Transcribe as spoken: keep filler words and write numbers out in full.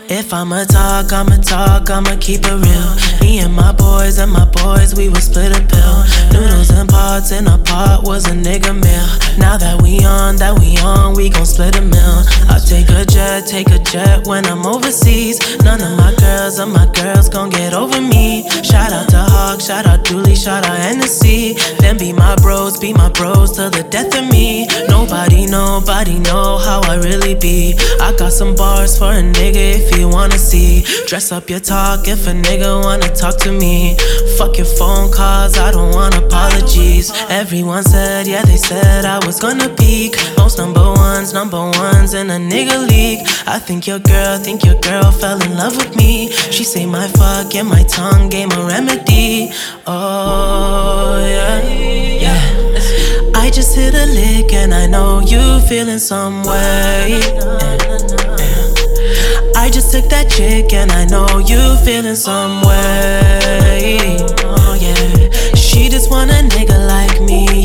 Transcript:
If I'ma talk, I'ma talk, I'ma keep it real. Me and my boys and my boys, we would split a bill. Noodles and pots in a pot was a nigga meal. Now that we on, that we on, we gon' split a meal. I take a jet, take a jet when I'm overseas. None of my girls or my girls gon' get over me. Shout out to Hawk, shout out Dooley, shout out Hennessy. Them be my bros, be my bros till the death of me. Nobody, nobody know how I really be. I got some bars for a nigga if you wanna see. Dress up your talk if a nigga wanna talk to me. Fuck your phone calls, I don't want apologies. Everyone said, yeah, they said I was gonna peak. Most number ones, number ones in a nigga league. I think your girl, think your girl fell in love with me. She say my fuck and my tongue gave a remedy. Oh, yeah, yeah. I just hit a lick and I know you feeling some way. I just took that chick and I know you feeling some way. Oh yeah, she just want a nigga like me.